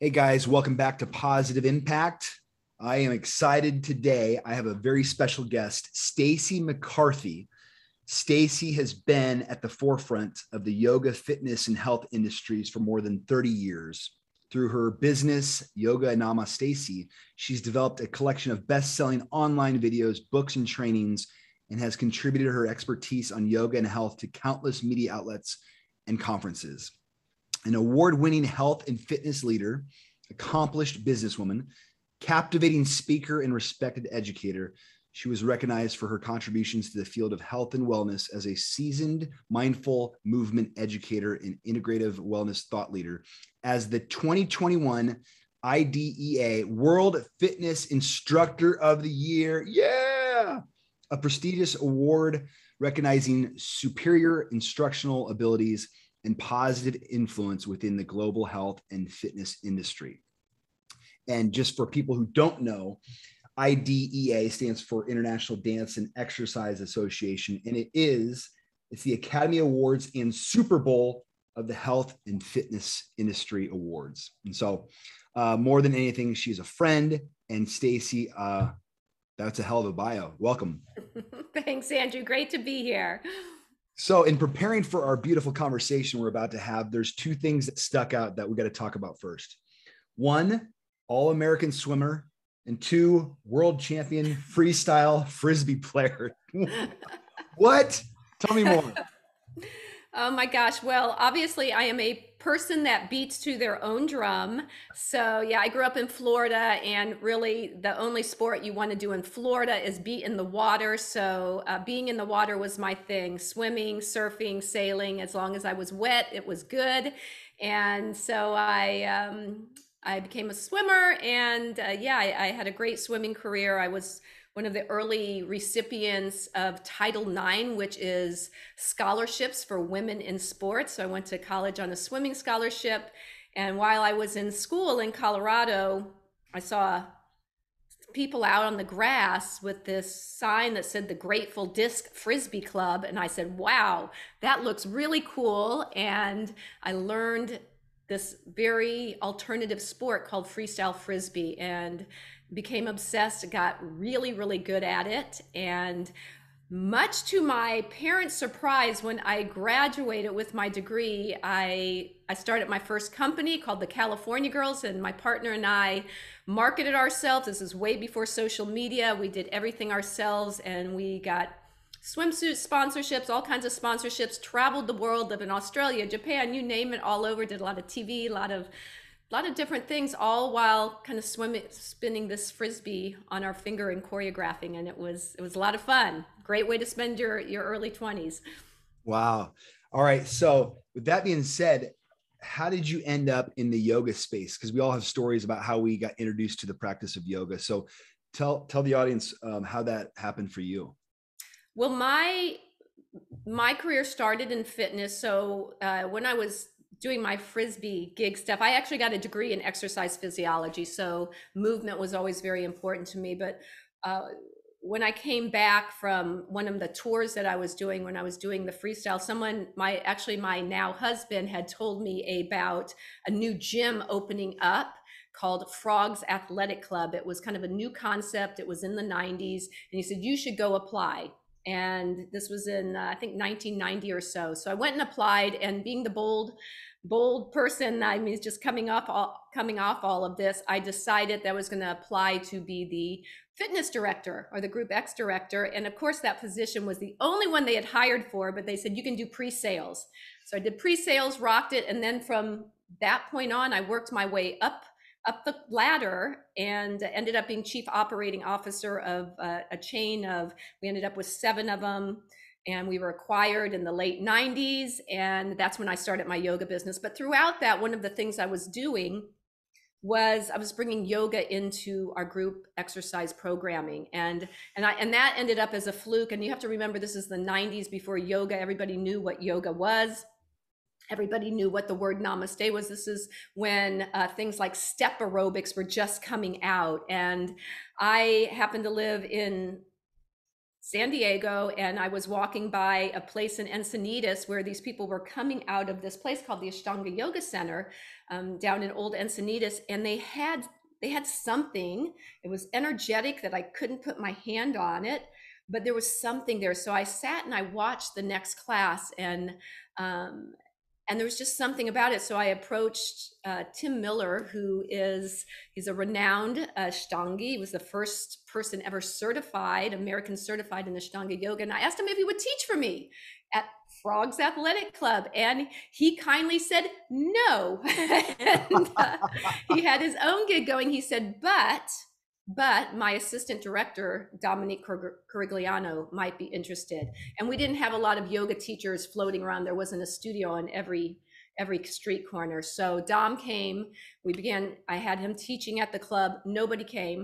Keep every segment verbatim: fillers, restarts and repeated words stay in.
Hey guys, welcome back to Positive Impact. I am excited today. I have a very special guest, Stacy McCarthy. Stacy has been at the forefront of the yoga, fitness, and health industries for more than thirty years. Through her business, Yoga Nama Stacy, she's developed a collection of best-selling online videos, books, and trainings, and has contributed her expertise on yoga and health to countless media outlets and conferences. An award-winning health and fitness leader, accomplished businesswoman, captivating speaker, and respected educator. She was recognized for her contributions to the field of health and wellness as a seasoned, mindful movement educator and integrative wellness thought leader. As the twenty twenty-one I D E A World Fitness Instructor of the Year. Yeah! A prestigious award recognizing superior instructional abilities and positive influence within the global health and fitness industry. And just for people who don't know, I D E A stands for International Dance and Exercise Association, and it is it's the Academy Awards and Super Bowl of the health and fitness industry awards. And so, uh, more than anything, she's a friend. And Stacy, uh, that's a hell of a bio. Welcome. Thanks, Andrew. Great to be here. So, in preparing for our beautiful conversation we're about to have, there's two things that stuck out that we got to talk about first. One, All-American swimmer, and two, world champion freestyle frisbee player. What? Tell me more. Oh my gosh. Well, obviously, I am a person that beats to their own drum. So, yeah, I grew up in Florida, and really the only sport you want to do in Florida is be in the water. So, uh, being in the water was my thing: swimming, surfing, sailing. As long as I was wet, it was good. And so I, um, I became a swimmer, and uh, yeah, I, I had a great swimming career. I was one of the early recipients of Title nine, which is scholarships for women in sports. So I went to college on a swimming scholarship. And while I was in school in Colorado, I saw people out on the grass with this sign that said the Grateful Disc Frisbee Club. And I said, wow, that looks really cool. And I learned this very alternative sport called freestyle frisbee and became obsessed, got really, really good at it. And much to my parents' surprise, when I graduated with my degree, I, I started my first company called the California Girls, and my partner and I marketed ourselves. This is way before social media. We did everything ourselves, and we got swimsuit sponsorships, all kinds of sponsorships, traveled the world, lived in Australia, Japan, you name it, all over, did a lot of T V, a lot of a lot of different things, all while kind of swimming, spinning this frisbee on our finger and choreographing. And it was it was a lot of fun. Great way to spend your your early twenties. Wow. All right. So, with that being said, how did you end up in the yoga space? Because we all have stories about how we got introduced to the practice of yoga. So, tell tell the audience um, how that happened for you. Well, my my career started in fitness. So uh, when I was doing my frisbee gig stuff, I actually got a degree in exercise physiology. So movement was always very important to me. But uh, when I came back from one of the tours that I was doing, when I was doing the freestyle, someone, my actually my now husband, had told me about a new gym opening up called Frogs Athletic Club. It was kind of a new concept. It was in the nineties. And he said, you should go apply. And this was in, uh, I think, nineteen ninety or so. So I went and applied, and being the bold, bold person, I mean, just coming off all, coming off all of this, I decided that I was going to apply to be the fitness director or the Group X director. And of course, that position was the only one they had hired for, but they said, you can do pre-sales. So I did pre-sales, rocked it. And then from that point on, I worked my way up up the ladder and ended up being chief operating officer of uh, a chain of, we ended up with seven of them, and we were acquired in the late nineties. And that's when I started my yoga business. But throughout that, one of the things I was doing was I was bringing yoga into our group exercise programming. And, and I, and that ended up as a fluke. And you have to remember, this is the nineties, before yoga, everybody knew what yoga was. Everybody knew what the word namaste was. This is when uh, things like step aerobics were just coming out. And I happened to live in San Diego, and I was walking by a place in Encinitas where these people were coming out of this place called the Ashtanga Yoga Center, um, down in Old Encinitas, and they had they had something. It was energetic that I couldn't put my hand on it, but there was something there. So I sat and I watched the next class, and um, and there was just something about it. So I approached uh, Tim Miller, who is he's a renowned uh, Ashtangi. He was the first person ever certified, American certified in Ashtanga yoga, and I asked him if he would teach for me at Frogs Athletic Club, and he kindly said no. and uh, he had his own gig going. He said, but but my assistant director, Dominique Corigliano, might be interested. And we didn't have a lot of yoga teachers floating around. There wasn't a studio on every every street corner. So Dom came, we began, I had him teaching at the club. Nobody came.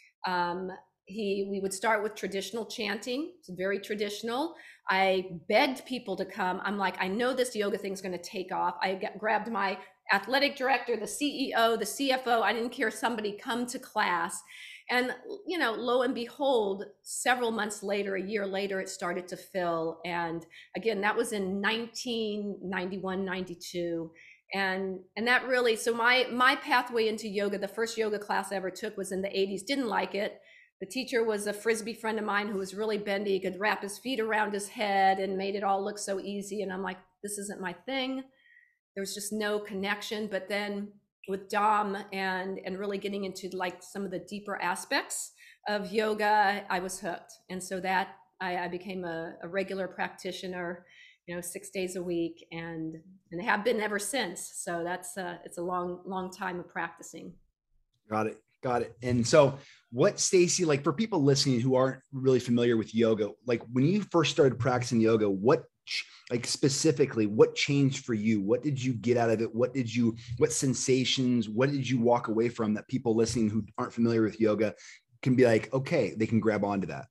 Um, he, we would start with traditional chanting. It's very traditional. I begged people to come. I'm like, I know this yoga thing's going to take off. I got, grabbed my athletic director, the C E O, the C F O. I didn't care, somebody come to class. And, you know, lo and behold, several months later, a year later, it started to fill. And again, that was in nineteen ninety-one, ninety-two. And, and that really, so my, my pathway into yoga, the first yoga class I ever took was in the eighties, didn't like it. The teacher was a Frisbee friend of mine who was really bendy. He could wrap his feet around his head and made it all look so easy. And I'm like, this isn't my thing. There was just no connection. But then with Dom and and really getting into like some of the deeper aspects of yoga, I was hooked. And so that I, I became a, a regular practitioner, you know, six days a week, and and have been ever since. So that's uh, it's a long, long time of practicing. Got it. Got it. And so what, Stacy, like for people listening who aren't really familiar with yoga, like when you first started practicing yoga, what, like specifically, what changed for you? What did you get out of it? What did you, what sensations, what did you walk away from that people listening who aren't familiar with yoga can be like, okay, they can grab onto that?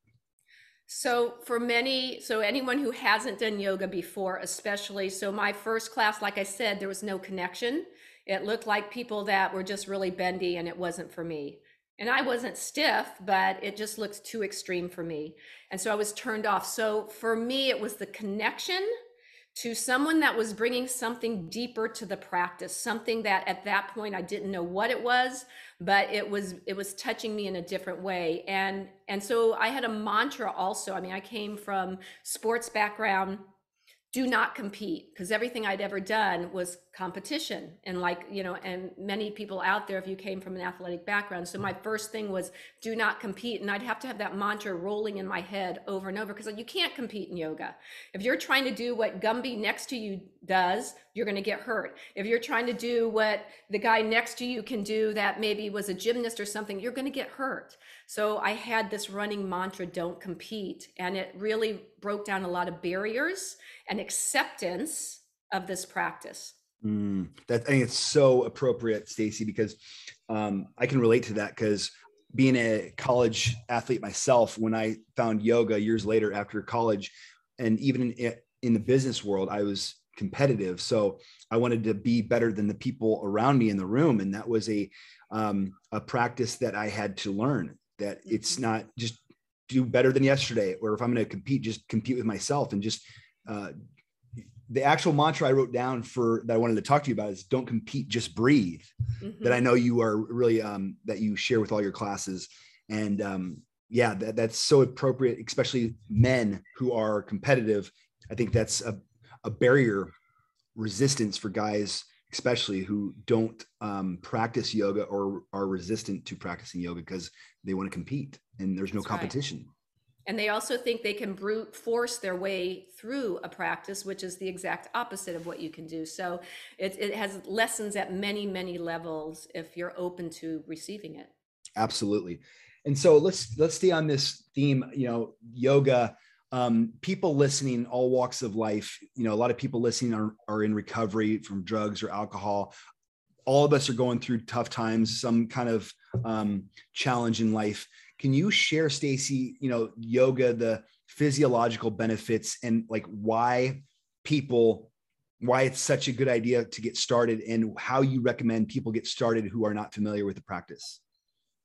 So for many, so anyone who hasn't done yoga before, especially, so my first class, like I said, there was no connection. It looked like people that were just really bendy, and it wasn't for me. And I wasn't stiff, but it just looked too extreme for me. And so I was turned off. So for me, it was the connection to someone that was bringing something deeper to the practice, something that at that point I didn't know what it was, but it was it was touching me in a different way. And and so I had a mantra also. I mean, I came from sports background. Do not compete, because everything I'd ever done was competition. And like, you know, and many people out there, if you came from an athletic background. So my first thing was do not compete. And I'd have to have that mantra rolling in my head over and over, because you can't compete in yoga. If you're trying to do what Gumby next to you does, you're going to get hurt. If you're trying to do what the guy next to you can do that maybe was a gymnast or something, you're going to get hurt. So I had this running mantra, don't compete. And it really broke down a lot of barriers and acceptance of this practice. Mm, that, I think it's so appropriate, Stacy, because um, I can relate to that, because being a college athlete myself, when I found yoga years later after college, and even in, in the business world, I was competitive. So I wanted to be better than the people around me in the room. And that was a, um, a practice that I had to learn, that it's not just do better than yesterday, or if I'm going to compete, just compete with myself. And just uh, the actual mantra I wrote down for that I wanted to talk to you about is don't compete, just breathe. Mm-hmm. That I know you are really, um, that you share with all your classes. And um, yeah, that, that's so appropriate, especially men who are competitive. I think that's a, a barrier resistance for guys, especially who don't um, practice yoga or are resistant to practicing yoga because they want to compete and there's no That's competition. Right. And they also think they can brute force their way through a practice, which is the exact opposite of what you can do. So it, it has lessons at many, many levels if you're open to receiving it. Absolutely. And so let's, let's stay on this theme, you know, yoga. Um, people listening, all walks of life, you know, a lot of people listening are, are in recovery from drugs or alcohol. All of us are going through tough times, some kind of um, challenge in life. Can you share, Stacy, you know, yoga, the physiological benefits, and like why people, why it's such a good idea to get started, and how you recommend people get started who are not familiar with the practice?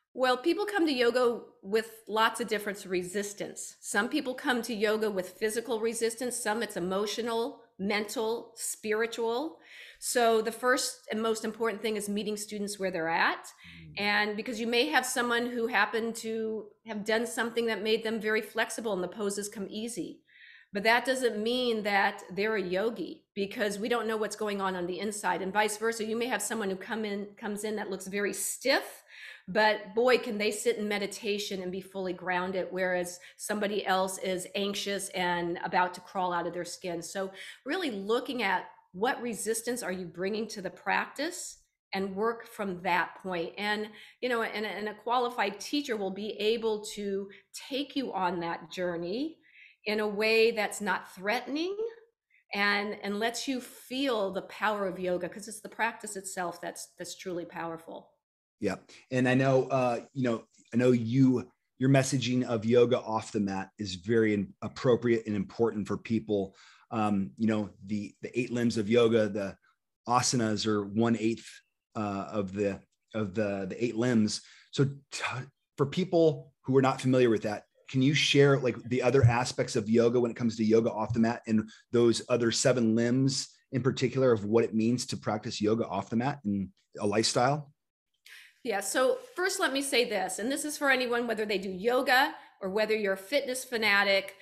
Well, people come to yoga with lots of different resistance. Some people come to yoga with physical resistance, some it's emotional, mental, spiritual. So the first and most important thing is meeting students where they're at. And because you may have someone who happened to have done something that made them very flexible and the poses come easy. But that doesn't mean that they're a yogi, because we don't know what's going on on the inside, and vice versa. You may have someone who come in comes in that looks very stiff, but boy, can they sit in meditation and be fully grounded, whereas somebody else is anxious and about to crawl out of their skin. So really looking at what resistance are you bringing to the practice and work from that point. And, you know, and, and a qualified teacher will be able to take you on that journey in a way that's not threatening, and and lets you feel the power of yoga, because it's the practice itself that's that's truly powerful. Yeah. And I know, uh, you know, I know you, your messaging of yoga off the mat is very appropriate and important for people. Um, you know, the, the eight limbs of yoga, the asanas are one eighth uh, of the, of the, the eight limbs. So t- for people who are not familiar with that, can you share like the other aspects of yoga when it comes to yoga off the mat, and those other seven limbs in particular of what it means to practice yoga off the mat and a lifestyle? Yeah, so first let me say this, and this is for anyone, whether they do yoga or whether you're a fitness fanatic.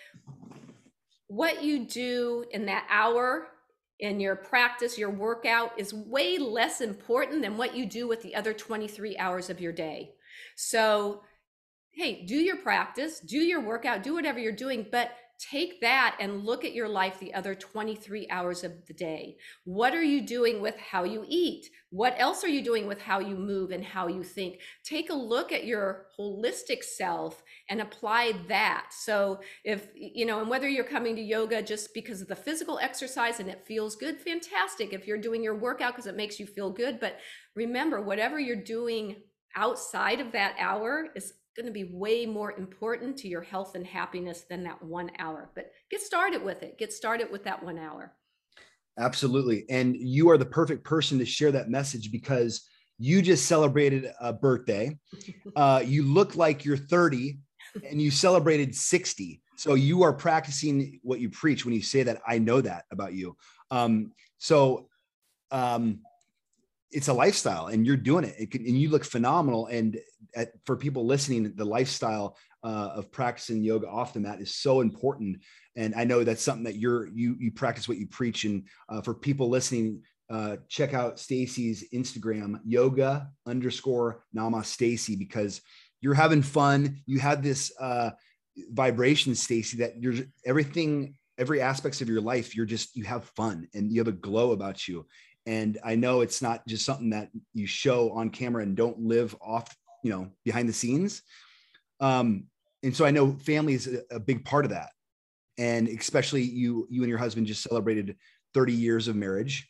What you do in that hour in your practice, your workout, is way less important than what you do with the other twenty-three hours of your day. So, hey, do your practice, do your workout, do whatever you're doing, but take that and look at your life the other twenty-three hours of the day. What are you doing with how you eat? What else are you doing with how you move and how you think? Take a look at your holistic self and apply that. So if, you know, and whether you're coming to yoga just because of the physical exercise and it feels good, fantastic. If you're doing your workout because it makes you feel good, but remember, whatever you're doing outside of that hour is going to be way more important to your health and happiness than that one hour. But get started with it. Get started with that one hour. Absolutely. And you are the perfect person to share that message, because you just celebrated a birthday. Uh, you look like you're thirty and you celebrated sixty. So you are practicing what you preach when you say that. I know that about you. Um, so um, it's a lifestyle and you're doing it, it can, and you look phenomenal. And at, for people listening, the lifestyle uh, of practicing yoga off the mat is so important. And I know that's something that you're, you, you practice what you preach. And uh, for people listening, uh, check out Stacy's Instagram, yoga underscore nama Stacy, because you're having fun. You have this uh, vibration, Stacy, that you're everything, every aspects of your life, you're just, you have fun and you have a glow about you. And I know it's not just something that you show on camera and don't live off, you know, behind the scenes. Um, and so I know family is a, a big part of that. And especially you, you and your husband just celebrated thirty years of marriage.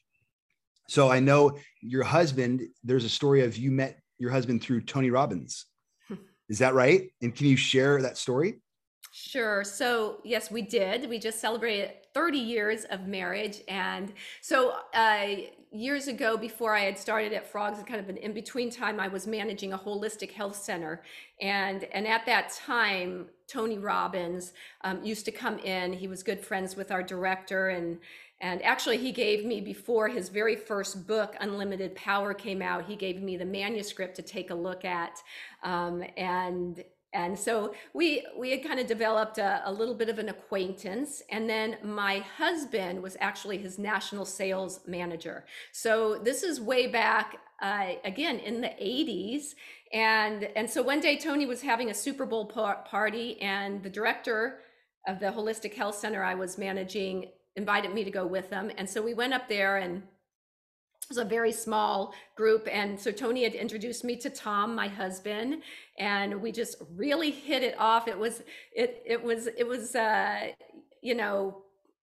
So I know your husband, there's a story of you met your husband through Tony Robbins. Is that right? And can you share that story? Sure. So, yes, we did. We just celebrated thirty years of marriage. And so, uh, years ago, before I had started at Frogs, kind of an in between time, I was managing a holistic health center. And, and at that time, Tony Robbins um, used to come in. He was good friends with our director. And, and actually, he gave me, before his very first book, Unlimited Power, came out, he gave me the manuscript to take a look at. Um, and and so we we had kind of developed a, a little bit of an acquaintance. And then my husband was actually his national sales manager. So this is way back, uh, again, in the eighties. And, and so one day Tony was having a Super Bowl par- party, and the director of the Holistic Health Center I was managing invited me to go with them. And so we went up there, and it was a very small group. And so Tony had introduced me to Tom, my husband, and we just really hit it off. It was, it, it was, it was, uh, you know,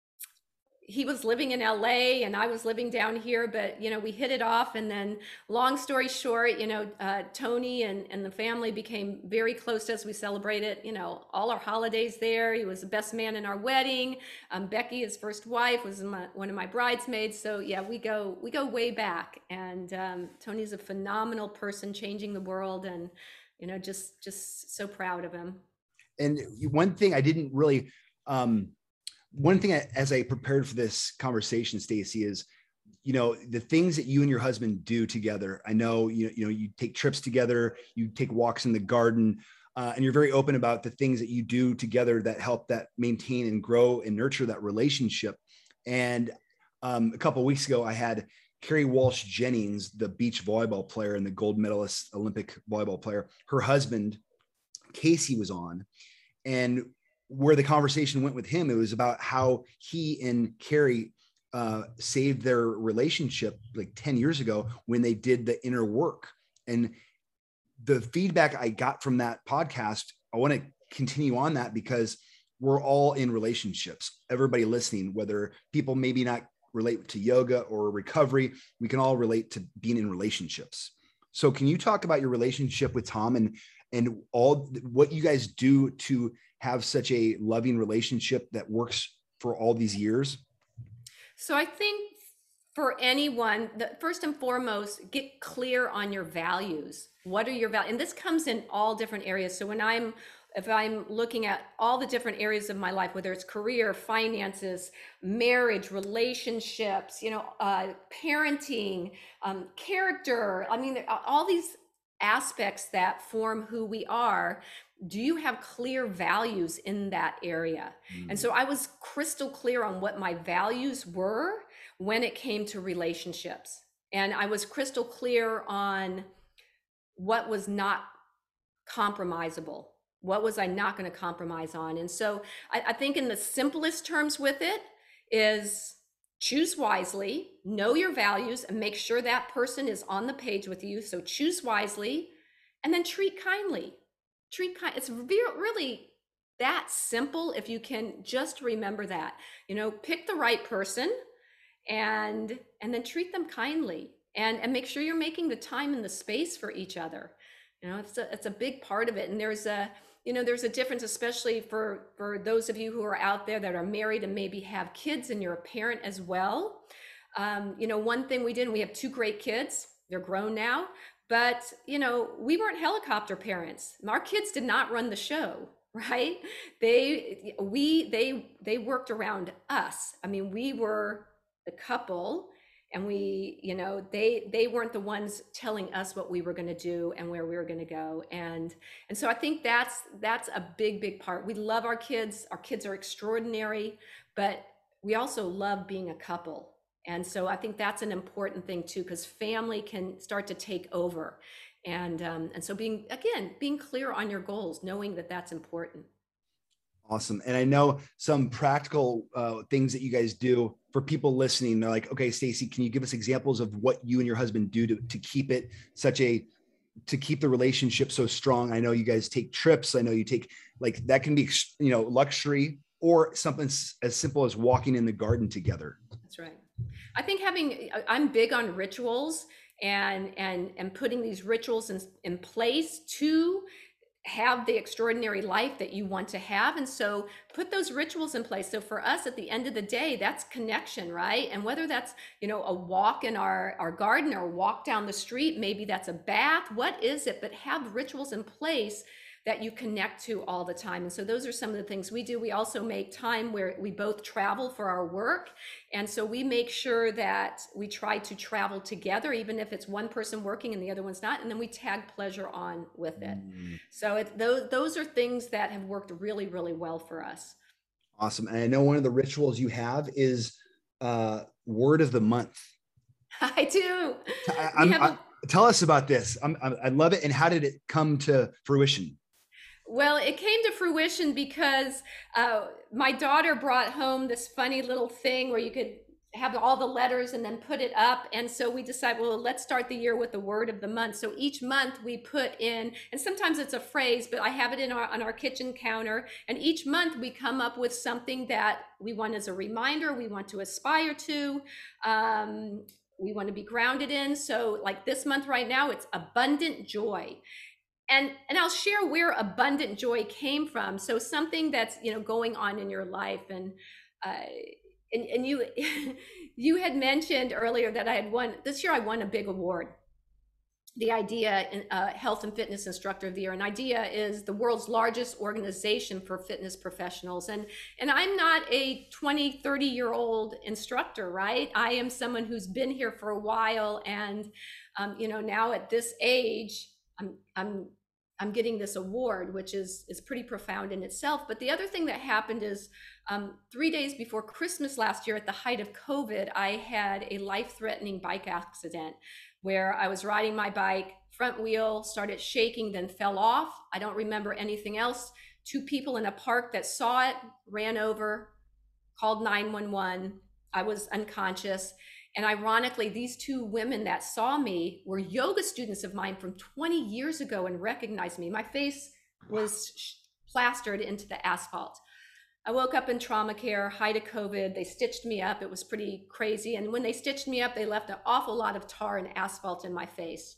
he was living in L A and I was living down here, but, you know, we hit it off. And then long story short, you know, uh, Tony and, and the family became very close as we celebrated, you know, all our holidays there. He was the best man in our wedding. Um, Becky, his first wife, was my, one of my bridesmaids. So yeah, we go, we go way back. And um, Tony's a phenomenal person, changing the world. And, You know, just just so proud of him. And one thing I didn't really, um, one thing I, as I prepared for this conversation, Stacy, is, you know, the things that you and your husband do together. I know, you know, you know, you take trips together, you take walks in the garden, uh, and you're very open about the things that you do together that help that maintain and grow and nurture that relationship. And um, a couple of weeks ago, I had Carrie Walsh Jennings, the beach volleyball player and the gold medalist Olympic volleyball player. Her husband, Casey, was on. And where the conversation went with him, it was about how he and Carrie uh, saved their relationship like ten years ago when they did the inner work. And the feedback I got from that podcast, I want to continue on that because we're all in relationships. Everybody listening, whether people maybe not relate to yoga or recovery, we can all relate to being in relationships. So can you talk about your relationship with Tom and and all what you guys do to have such a loving relationship that works for all these years? So I think for anyone, the first and foremost, get clear on your values. What are your values? And this comes in all different areas. So when I'm, if I'm looking at all the different areas of my life, whether it's career, finances, marriage, relationships, you know, uh, parenting, um, character, I mean, all these aspects that form who we are, do you have clear values in that area? Mm. And so I was crystal clear on what my values were when it came to relationships. And I was crystal clear on what was not compromisable. What was I not going to compromise on? And so I, I think in the simplest terms with it is choose wisely, know your values, and make sure that person is on the page with you. So choose wisely, and then treat kindly. Treat kind. It's really that simple if you can just remember that. You know, pick the right person, and and then treat them kindly, and and make sure you're making the time and the space for each other. You know, it's a it's a big part of it. And there's a you know there's a difference, especially for for those of you who are out there that are married and maybe have kids and you're a parent as well. Um, you know, one thing we did, and we have two great kids. They're grown now, but you know, we weren't helicopter parents. Our kids did not run the show, right? They we they they worked around us. I mean, we were the couple, and we, you know, they they weren't the ones telling us what we were going to do and where we were going to go. And and so I think that's that's a big, big part. We love our kids. Our kids are extraordinary, but we also love being a couple. And so I think that's an important thing too, because family can start to take over. And um, and so being, again, being clear on your goals, knowing that that's important. Awesome. And I know some practical uh, things that you guys do for people listening. They're like, okay, Stacy, can you give us examples of what you and your husband do to, to keep it such a, to keep the relationship so strong? I know you guys take trips. I know you take, like, that can be, you know, luxury or something as simple as walking in the garden together. That's right. I think having, I'm big on rituals and, and, and putting these rituals in, in place to have the extraordinary life that you want to have. And so put those rituals in place. So for us, at the end of the day, that's connection, right? And whether that's, you know, a walk in our, our garden or a walk down the street, maybe that's a bath, what is it? But have rituals in place that you connect to all the time. And so those are some of the things we do. We also make time where we both travel for our work. And so we make sure that we try to travel together, even if it's one person working and the other one's not. And then we tag pleasure on with it. Mm. So it, those, those are things that have worked really, really well for us. Awesome. And I know one of the rituals you have is uh, word of the month. I do. I, I'm, I, tell us about this. I'm, I love it. And how did it come to fruition? Well, it came to fruition because uh, my daughter brought home this funny little thing where you could have all the letters and then put it up. And so we decided, well, let's start the year with the word of the month. So each month we put in, and sometimes it's a phrase, but I have it in our, on our kitchen counter. And each month we come up with something that we want as a reminder, we want to aspire to, um, we want to be grounded in. So like this month right now, it's abundant joy. And, and I'll share where abundant joy came from. So something that's, you know, going on in your life. And, uh, and, and you, you had mentioned earlier that I had won, this year I won a big award. the IDEA, uh, Health and Fitness Instructor of the Year. And IDEA is the world's largest organization for fitness professionals. And, and I'm not a twenty, thirty year old instructor, right? I am someone who's been here for a while. And, um, you know, now at this age, I'm, I'm, I'm getting this award, which is, is pretty profound in itself. But the other thing that happened is um, three days before Christmas last year, at the height of COVID, I had a life-threatening bike accident where I was riding my bike, front wheel started shaking, then fell off. I don't remember anything else. Two people in a park that saw it ran over, called nine one one. I was unconscious. And ironically, these two women that saw me were yoga students of mine from twenty years ago and recognized me. My face was plastered into the asphalt. I woke up in trauma care, height of COVID. They stitched me up. It was pretty crazy. And when they stitched me up, they left an awful lot of tar and asphalt in my face.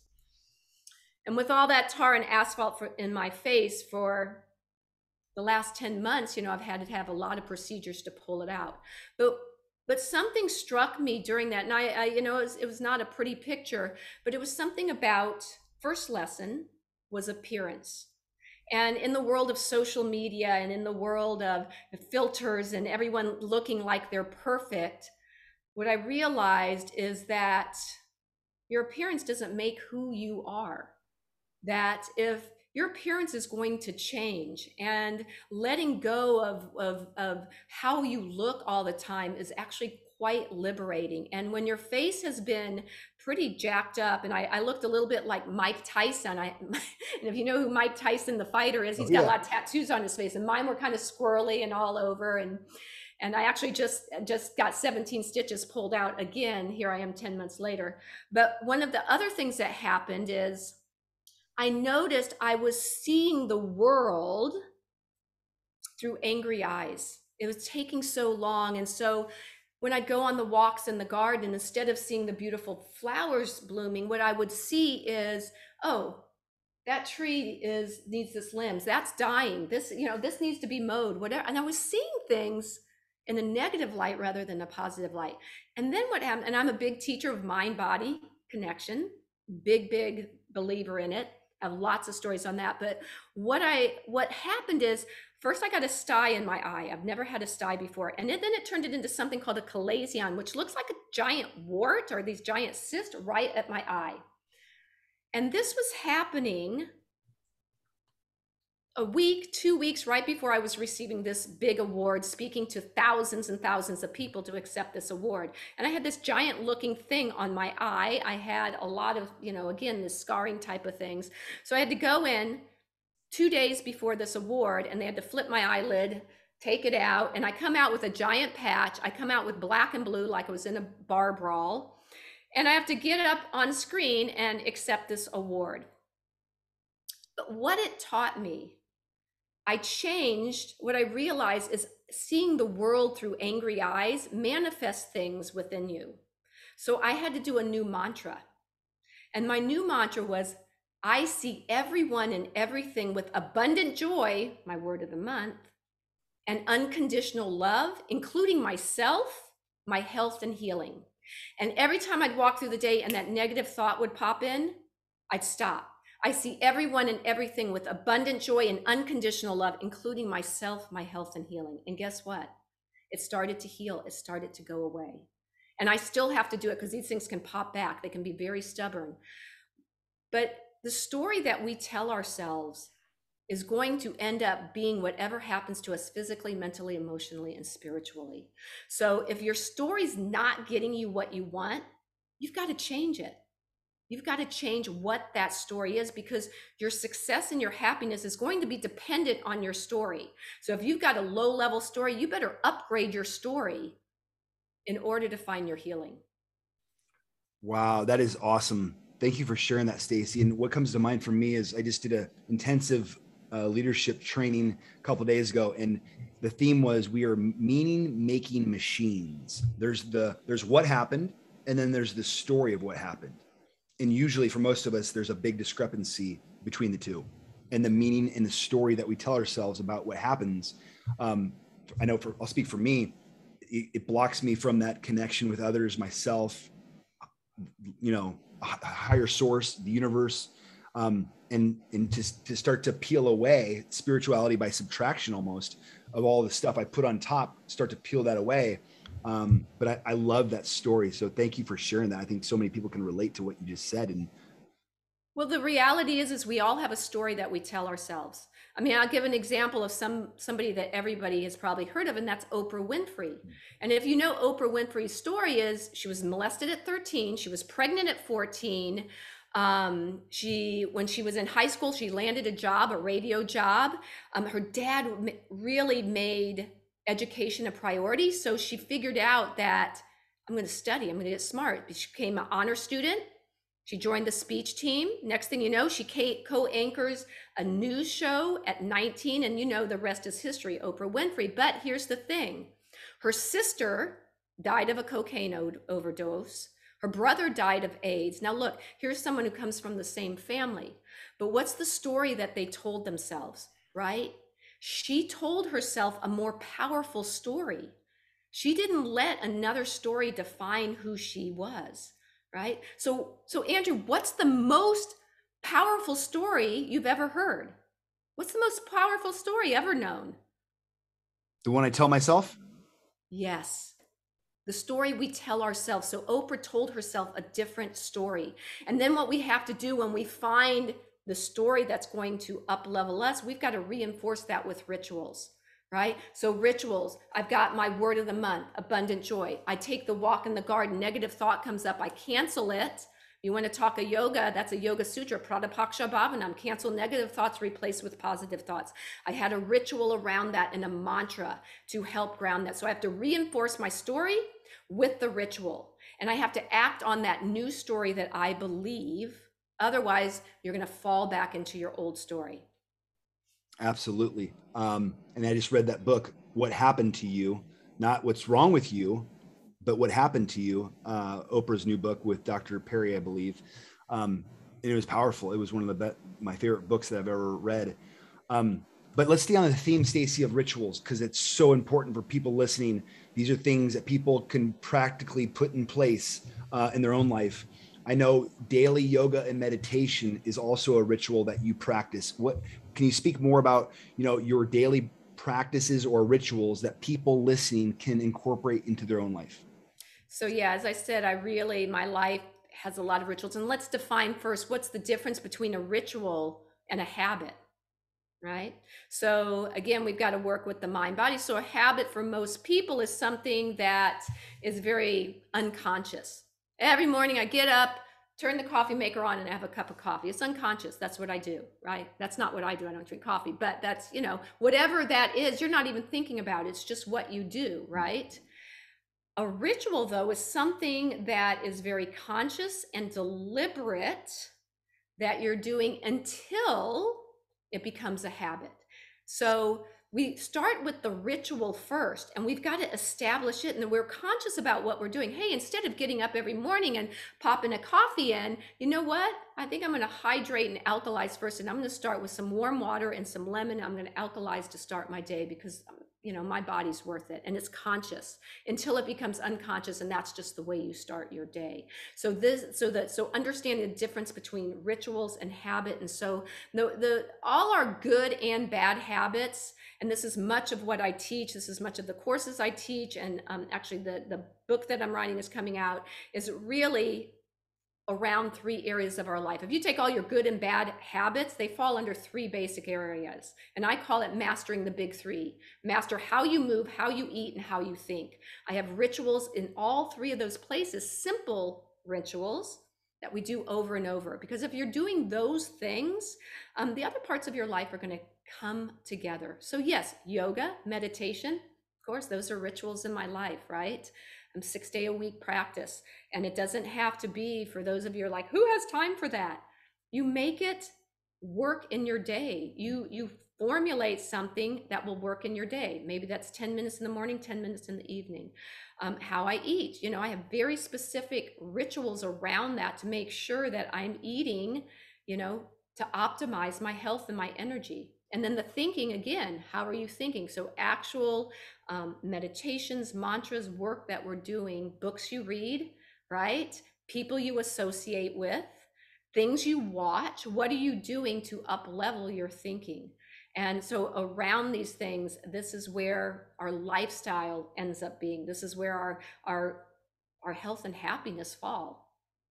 And with all that tar and asphalt for, in my face for the last ten months, you know, I've had to have a lot of procedures to pull it out. But but something struck me during that night. I, you know, it was, it was not a pretty picture, but it was something about, first lesson was appearance. And in the world of social media and in the world of filters and everyone looking like they're perfect, what I realized is that your appearance doesn't make who you are. That if your appearance is going to change, and letting go of, of, of how you look all the time is actually quite liberating. And when your face has been pretty jacked up, and I, I looked a little bit like Mike Tyson. I, and if you know who Mike Tyson, the fighter, is, he's got oh, yeah. a lot of tattoos on his face, and mine were kind of squirrely and all over. And and I actually just just got seventeen stitches pulled out again. Here I am ten months later. But one of the other things that happened is I noticed I was seeing the world through angry eyes. It was taking so long. And so when I'd go on the walks in the garden, instead of seeing the beautiful flowers blooming, what I would see is, oh, that tree is needs this limbs. That's dying. This, you know, this needs to be mowed, whatever. And I was seeing things in a negative light rather than a positive light. And then what happened, and I'm a big teacher of mind-body connection, big, big believer in it. I have lots of stories on that. But what I what happened is, first I got a sty in my eye. I've never had a sty before. And then it turned it into something called a chalazion, which looks like a giant wart or these giant cysts right at my eye. And this was happening a week, two weeks right before I was receiving this big award, speaking to thousands and thousands of people to accept this award. And I had this giant looking thing on my eye. I had a lot of, you know, again, this scarring type of things. So I had to go in two days before this award, and they had to flip my eyelid, take it out, and I come out with a giant patch. I come out with black and blue like I was in a bar brawl. And I have to get up on screen and accept this award. But what it taught me, I changed. What I realized is seeing the world through angry eyes manifests things within you. So I had to do a new mantra. And my new mantra was, I see everyone and everything with abundant joy, my word of the month, and unconditional love, including myself, my health and healing. And every time I'd walk through the day and that negative thought would pop in, I'd stop. I see everyone and everything with abundant joy and unconditional love, including myself, my health and healing. And guess what? It started to heal. It started to go away. And I still have to do it because these things can pop back. They can be very stubborn. But the story that we tell ourselves is going to end up being whatever happens to us physically, mentally, emotionally, and spiritually. So if your story's not getting you what you want, you've got to change it. You've got to change what that story is, because your success and your happiness is going to be dependent on your story. So if you've got a low level story, you better upgrade your story in order to find your healing. Wow, that is awesome. Thank you for sharing that, Stacy. And what comes to mind for me is I just did an intensive uh, leadership training a couple of days ago, and the theme was we are meaning making machines. There's the there's what happened, and then there's the story of what happened. And usually for most of us, there's a big discrepancy between the two, and the meaning and the story that we tell ourselves about what happens. Um, I know for, I'll speak for me, it, it blocks me from that connection with others, myself, you know, higher source, the universe, um, and and to, to start to peel away spirituality by subtraction almost of all the stuff I put on top, start to peel that away. Um, but I, I love that story. So thank you for sharing that. I think so many people can relate to what you just said. And Well, the reality is, is we all have a story that we tell ourselves. I mean, I'll give an example of some somebody that everybody has probably heard of, and that's Oprah Winfrey. And if you know Oprah Winfrey's story is she was molested at thirteen, she was pregnant at fourteen. Um, she, when she was in high school, she landed a job, a radio job. Um, her dad m- really made education a priority, so she figured out that I'm going to study, I'm going to get smart. She became an honor student. She joined the speech team. Next thing you know, she co-anchors a news show at nineteen, and you know the rest is history, Oprah Winfrey. But here's the thing. Her sister died of a cocaine overdose. Her brother died of AIDS. Now look, here's someone who comes from the same family. But what's the story that they told themselves, right? She told herself a more powerful story. She didn't let another story define who she was. Right? So, so Andrew, what's the most powerful story you've ever heard? What's the most powerful story ever known? The one I tell myself? Yes. The story we tell ourselves. So Oprah told herself a different story. And then what we have to do when we find the story that's going to up level us, we've got to reinforce that with rituals. Right? So rituals, I've got my word of the month, abundant joy. I take the walk in the garden, negative thought comes up, I cancel it. You want to talk a yoga, that's a yoga sutra, Pradapaksha Bhavanam, cancel negative thoughts, replace with positive thoughts. I had a ritual around that and a mantra to help ground that. So I have to reinforce my story with the ritual. And I have to act on that new story that I believe. Otherwise, you're going to fall back into your old story. Absolutely. Um, and I just read that book, What Happened to You, not what's wrong with you, but what happened to you, uh, Oprah's new book with Doctor Perry, I believe. Um, and it was powerful. It was one of the be- my favorite books that I've ever read. Um, but let's stay on the theme, Stacey, of rituals, because it's so important for people listening. These are things that people can practically put in place uh, in their own life. I know daily yoga and meditation is also a ritual that you practice. What can you speak more about, you know, your daily practices or rituals that people listening can incorporate into their own life? So yeah, as I said, I really, my life has a lot of rituals. And let's define first, what's the difference between a ritual and a habit, right? So again, we've got to work with the mind body. So a habit for most people is something that is very unconscious. Every morning I get up, turn the coffee maker on, and have a cup of coffee. It's unconscious. That's what I do, right? That's not what I do. I don't drink coffee, but that's, you know, whatever that is, you're not even thinking about it. It's just what you do, right? A ritual, though, is something that is very conscious and deliberate that you're doing until it becomes a habit. So we start with the ritual first, and we've got to establish it, and then we're conscious about what we're doing. Hey, instead of getting up every morning and popping a coffee in, you know what? I think I'm going to hydrate and alkalize first, and I'm going to start with some warm water and some lemon. I'm going to alkalize to start my day because you know, my body's worth it, and it's conscious until it becomes unconscious, and that's just the way you start your day. So this, so that, so understanding the difference between rituals and habit, and so the, the all our good and bad habits, and this is much of what I teach. This is much of the courses I teach, and um, actually the the book that I'm writing is coming out is really around three areas of our life. If you take all your good and bad habits, they fall under three basic areas. And I call it mastering the big three. Master how you move, how you eat, and how you think. I have rituals in all three of those places, simple rituals that we do over and over. Because if you're doing those things, um, the other parts of your life are going to come together. So yes, yoga, meditation, of course, those are rituals in my life, right? I'm six day a week practice. And it doesn't have to be, for those of you who are like, who has time for that? You make it work in your day. You, you formulate something that will work in your day. Maybe that's ten minutes in the morning, ten minutes in the evening. Um, how I eat, you know, I have very specific rituals around that to make sure that I'm eating, you know, to optimize my health and my energy. And then the thinking, again, how are you thinking? So actual um, meditations, mantras, work that we're doing, books you read, right? people you associate with, things you watch. What are you doing to up level your thinking? And so around these things, this is where our lifestyle ends up being. This is where our our our health and happiness fall.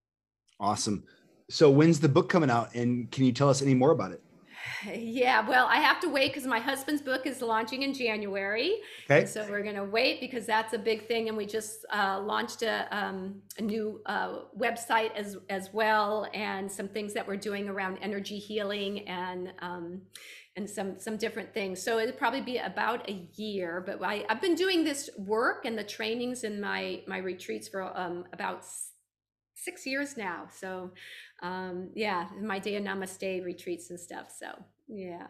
Awesome. So when's the book coming out, and can you tell us any more about it? Yeah, well, I have to wait because my husband's book is launching in January. And Okay. so we're going to wait because that's a big thing. And we just uh, launched a, um, a new uh, website as, as well, and some things that we're doing around energy healing and um, and some some different things. So it'll probably be about a year. But I, I've been doing this work and the trainings in my my retreats for um, about six years now. So um, yeah, my day of namaste retreats and stuff. So yeah.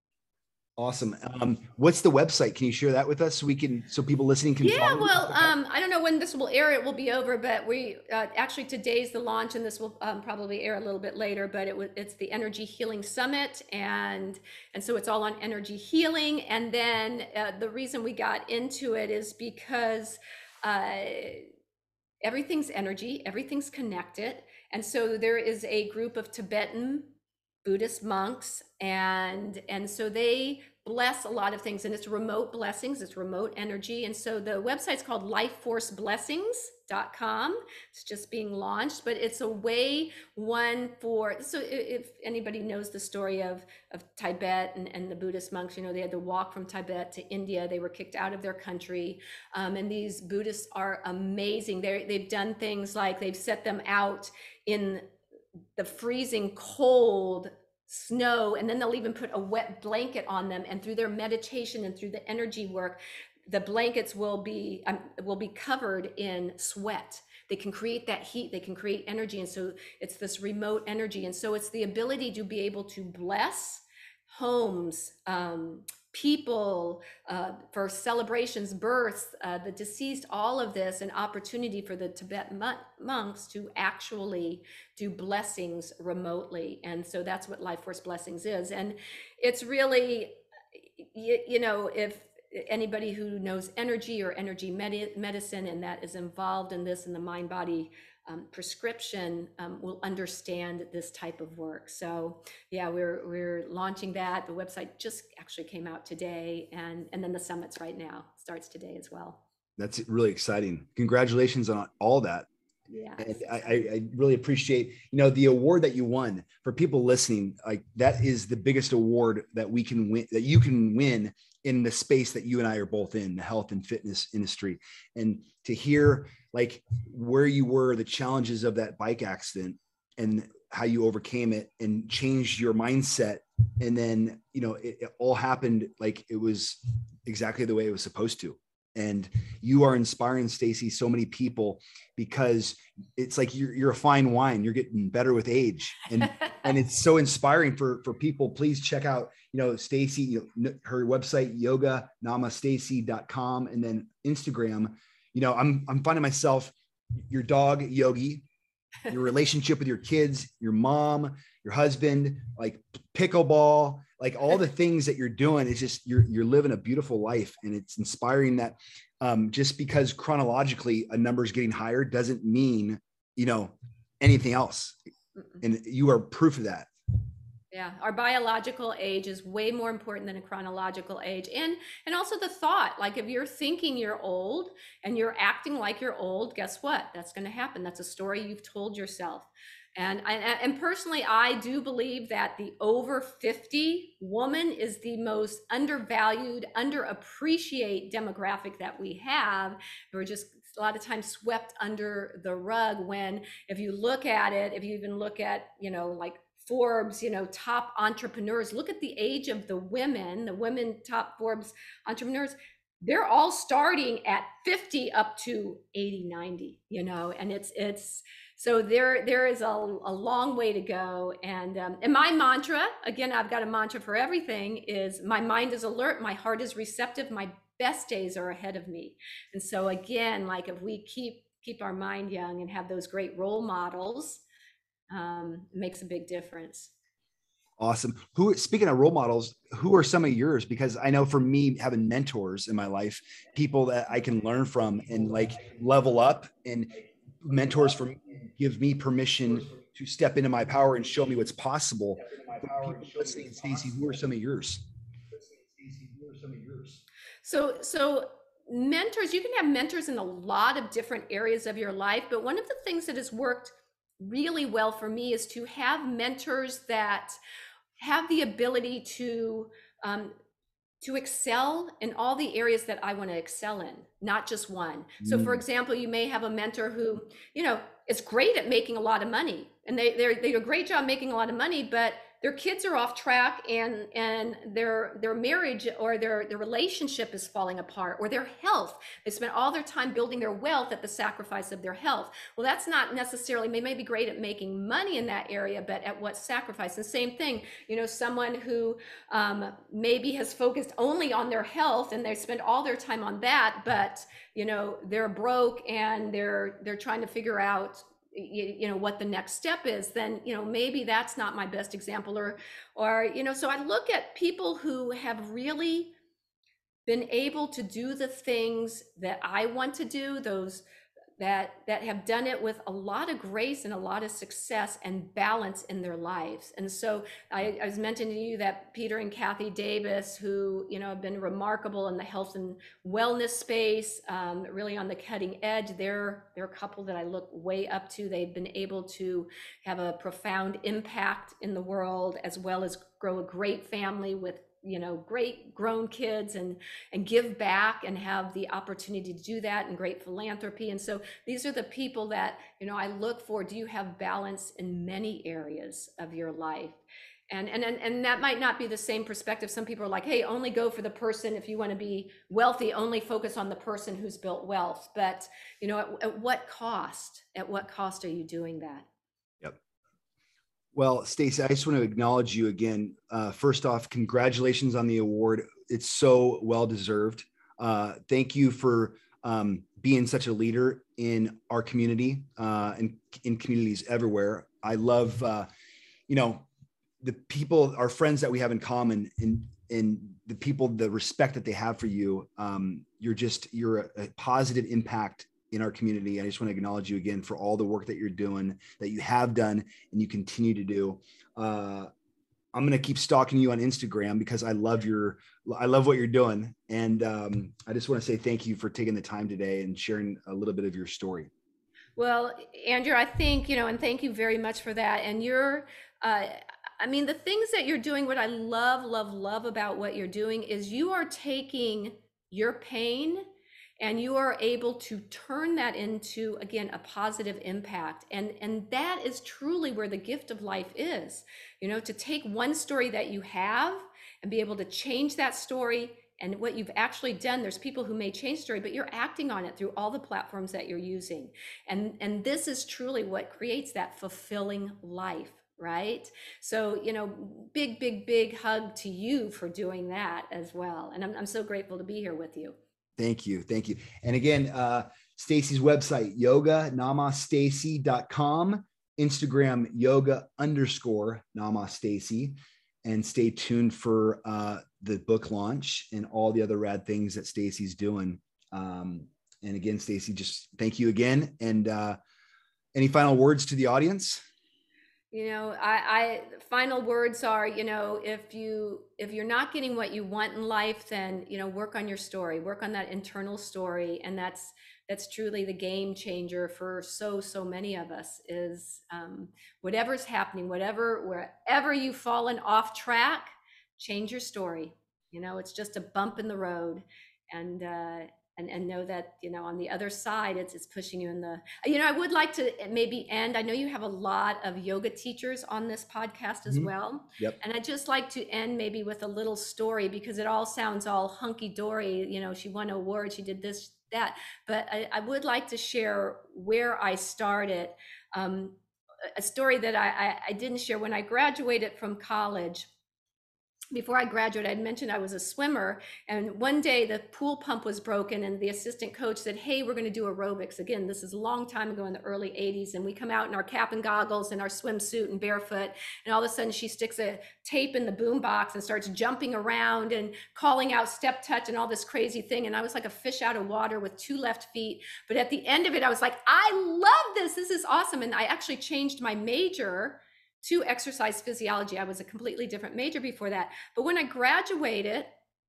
Awesome. Um, what's the website? Can you share that with us so we can, so people listening can Yeah, follow you? well, um, I don't know when this will air. It will be over, but we uh, actually today's the launch, and this will um, probably air a little bit later. But it was it's the Energy Healing Summit, and and so it's all on energy healing. And then uh, the reason we got into it is because uh, everything's energy, everything's connected, and so there is a group of Tibetan Buddhist monks, and and so they bless a lot of things, and it's remote blessings, it's remote energy. And so the website's called life force blessings dot com. It's just being launched, but it's a way one for, so if anybody knows the story of of Tibet and, and the Buddhist monks, you know, they had to walk from Tibet to India. They were kicked out of their country. Um, and these Buddhists are amazing. They're, they've done things like they've set them out in the freezing cold snow, and then they'll even put a wet blanket on them, and through their meditation and through the energy work, the blankets will be um, will be covered in sweat. They can create that heat, they can create energy. And so it's this remote energy, and so it's the ability to be able to bless homes, um, people, uh, for celebrations, births, uh, the deceased, all of this, an opportunity for the Tibetan mon- monks to actually do blessings remotely. And so that's what Life Force Blessings is. And it's really, you, you know, if anybody who knows energy or energy med- medicine and that is involved in this in the mind body um, prescription um, will understand this type of work. So yeah, we're we're launching that. The website just actually came out today, and and then the summit's right now, starts today as well. That's really exciting. Congratulations on all that. Yeah. And I, I really appreciate, you know, the award that you won. For people listening, like that is the biggest award that we can win, that you can win in the space that you and I are both in, the health and fitness industry. And to hear like where you were, the challenges of that bike accident and how you overcame it and changed your mindset. And then, you know, it, it all happened like it was exactly the way it was supposed to. And you are inspiring, Stacy, so many people, because it's like you're, you're a fine wine. You're getting better with age, and and it's so inspiring for for people. Please check out, you know, Stacy, you know, her website, yoga namastacy dot com, and then Instagram. You know, I'm I'm finding myself, your dog Yogi, your relationship with your kids, your mom, your husband, like pickleball, like all the things that you're doing. It's just, you're, you're living a beautiful life, and it's inspiring that um, just because chronologically a number is getting higher doesn't mean, you know, anything else. And you are proof of that. Yeah, our biological age is way more important than a chronological age. And and also the thought, like if you're thinking you're old and you're acting like you're old, guess what? That's going to happen. That's a story you've told yourself. And I, and personally, I do believe that the over fifty woman is the most undervalued, underappreciated demographic that we have. We're just a lot of times swept under the rug, when if you look at it, if you even look at, you know, like Forbes, you know, top entrepreneurs, look at the age of the women, the women top Forbes entrepreneurs, they're all starting at fifty up to eighty, ninety, you know, and it's, it's, so there, there is a, a long way to go. And, um, and my mantra, again, I've got a mantra for everything, is my mind is alert, my heart is receptive, my best days are ahead of me. And so again, like if we keep, keep our mind young and have those great role models, um, makes a big difference. Awesome. Who, speaking of role models, who are some of yours? Because I know for me, having mentors in my life, people that I can learn from and like level up. And mentors for me, give me permission to step into my power and show me what's possible. For people listening, Stacy, who are some of yours? So, so mentors, you can have mentors in a lot of different areas of your life, but one of the things that has worked really well for me is to have mentors that have the ability to um, to excel in all the areas that I want to excel in, not just one. So for Mm. example, you may have a mentor who, you know, is great at making a lot of money and they they're, they do a great job making a lot of money, but their kids are off track and and their their marriage or their their relationship is falling apart, or their health. They spend all their time building their wealth at the sacrifice of their health. Well, that's not necessarily, they may be great at making money in that area, but at what sacrifice? And same thing, you know, someone who um, maybe has focused only on their health and they spend all their time on that, but you know, they're broke and they're they're trying to figure out you, you know what the next step is, then you know maybe that's not my best example. Or or you know so I look at people who have really been able to do the things that I want to do, those that that have done it with a lot of grace and a lot of success and balance in their lives. And so I, I was mentioning to you that Peter and Kathy Davis, who you know have been remarkable in the health and wellness space, um, really on the cutting edge. They're they're a couple that I look way up to. They've been able to have a profound impact in the world, as well as grow a great family with you know great grown kids, and and give back and have the opportunity to do that, and great philanthropy. And so these are the people that you know I look for. Do you have balance in many areas of your life? And and and, and that might not be the same perspective. Some people are like, hey, only go for the person. If you want to be wealthy, only focus on the person who's built wealth. But you know at, at what cost? At what cost are you doing that? Yep. Well, Stacy, I just want to acknowledge you again. Uh, first off, congratulations on the award. It's so well deserved. Uh, thank you for um, being such a leader in our community uh, and in communities everywhere. I love, uh, you know, the people, our friends that we have in common, and and the people, the respect that they have for you. Um, you're just, you're a, a positive impact in our community. I just want to acknowledge you again for all the work that you're doing, that you have done, and you continue to do. Uh, I'm going to keep stalking you on Instagram because I love your, I love what you're doing. And um, I just want to say thank you for taking the time today and sharing a little bit of your story. Well, Andrew, I think, you know, and thank you very much for that. And you're, uh, I mean, the things that you're doing, what I love, love, love about what you're doing is you are taking your pain and you are able to turn that into, again, a positive impact. And, and that is truly where the gift of life is, you know, to take one story that you have and be able to change that story. And what you've actually done, there's people who may change story, but you're acting on it through all the platforms that you're using. And, and this is truly what creates that fulfilling life, right? So, you know, big, big, big hug to you for doing that as well. And I'm, I'm so grateful to be here with you. Thank you. Thank you. And again, uh, Stacy's website, yoga namastacy dot com, Instagram, yoga underscore namastacy, and stay tuned for uh, the book launch and all the other rad things that Stacy's doing. Um, and again, Stacy, just thank you again. And uh, any final words to the audience? You know, I, I final words are, you know, if you if you're not getting what you want in life, then you know, work on your story, work on that internal story, and that's that's truly the game changer for so so many of us. Is um, whatever's happening, whatever wherever you've fallen off track, change your story. You know, it's just a bump in the road, and uh, and and know that you know on the other side it's it's pushing you in the you know I would like to maybe end. I know you have a lot of yoga teachers on this podcast as Mm-hmm. well. Yep. And I'd just like to end maybe with a little story, because it all sounds all hunky-dory. You know, she won an award, she did this, that, but I, I would like to share where I started. Um, a story that I, I, I didn't share when I graduated from college. before I graduated, I'd mentioned I was a swimmer. And one day the pool pump was broken and the assistant coach said, hey, we're going to do aerobics. Again, this is a long time ago in the early eighties. And we come out in our cap and goggles and our swimsuit and barefoot. And all of a sudden she sticks a tape in the boom box and starts jumping around and calling out step touch and all this crazy thing. And I was like a fish out of water with two left feet. But at the end of it, I was like, I love this. This is awesome. And I actually changed my major to exercise physiology. I was a completely different major before that. But when I graduated,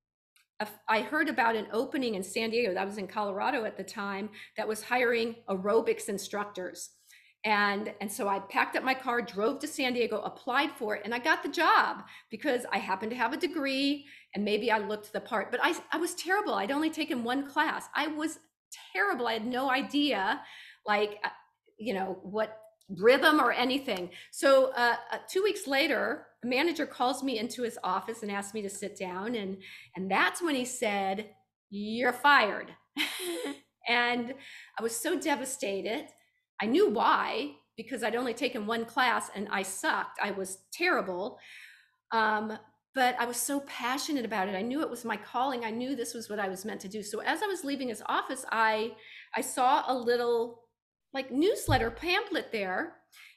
I heard about an opening in San Diego, that was in Colorado at the time, that was hiring aerobics instructors. And, and so I packed up my car, drove to San Diego, applied for it, and I got the job because I happened to have a degree and maybe I looked the part. But I, I was terrible. I'd only taken one class. I was terrible. I had no idea, like, you know, what rhythm or anything. So uh, uh, two weeks later, a manager calls me into his office and asked me to sit down. And, and that's when he said, you're fired. And I was so devastated. I knew why, because I'd only taken one class and I sucked. I was terrible. Um, but I was so passionate about it. I knew it was my calling. I knew this was what I was meant to do. So as I was leaving his office, I, I saw a little like newsletter pamphlet there,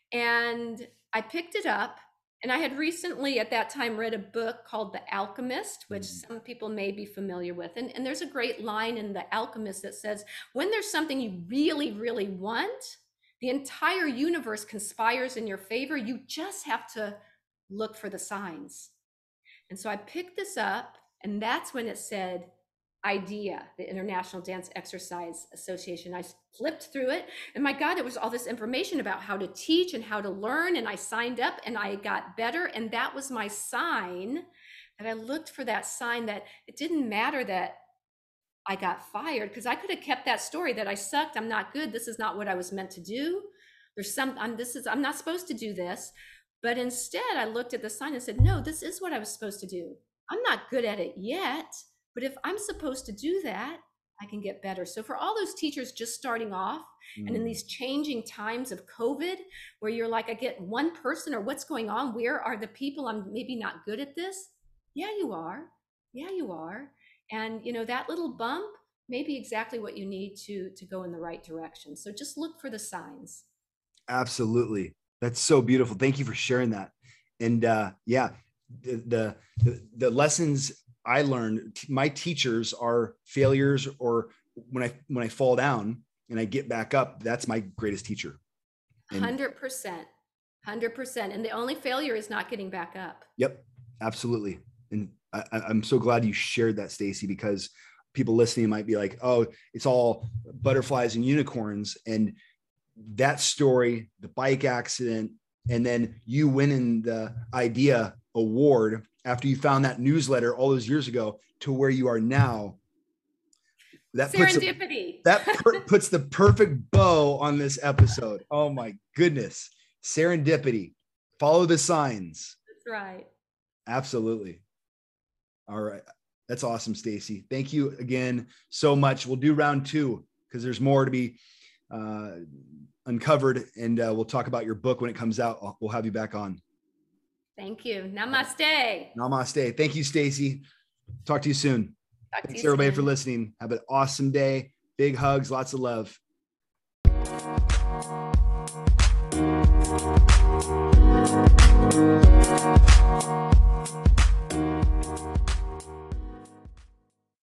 and I picked it up. And I had recently at that time read a book called The Alchemist, which mm-hmm. some people may be familiar with. And, and there's a great line in The Alchemist that says, when there's something you really, really want, the entire universe conspires in your favor. You just have to look for the signs. And so I picked this up, and that's when it said IDEA, the International Dance Exercise Association. I flipped through it, and my God, there was all this information about how to teach and how to learn. And I signed up and I got better. And that was my sign that I looked for, that sign that it didn't matter that I got fired, because I could have kept that story that I sucked. I'm not good. This is not what I was meant to do. There's some, I'm, this is, I'm not supposed to do this. But instead I looked at the sign and said, no, this is what I was supposed to do. I'm not good at it yet. But if I'm supposed to do that, I can get better. So for all those teachers just starting off, mm. and in these changing times of COVID, where you're like, I get one person, or what's going on? Where are the people? I'm maybe not good at this. Yeah, you are. Yeah, you are. And you know, that little bump may be exactly what you need to, to go in the right direction. So just look for the signs. Absolutely. That's so beautiful. Thank you for sharing that. And uh, yeah, the, the, the lessons I learned, my teachers are failures, or when I, when I fall down and I get back up, that's my greatest teacher. And hundred percent, hundred percent. And the only failure is not getting back up. Yep. Absolutely. And I, I'm so glad you shared that, Stacy, because people listening might be like, oh, it's all butterflies and unicorns. And that story, the bike accident, and then you winning the IDEA award after you found that newsletter all those years ago to where you are now. That serendipity. Puts a, that per, puts the perfect bow on this episode. Oh my goodness. Serendipity. Follow the signs. That's right. Absolutely. All right. That's awesome, Stacy. Thank you again so much. We'll do round two because there's more to be uh, uncovered, and uh, we'll talk about your book when it comes out. We'll have you back on. Thank you. Namaste. Namaste. Thank you, Stacy. Talk to you soon. Talk Thanks to you everybody soon. for listening. Have an awesome day. Big hugs. Lots of love.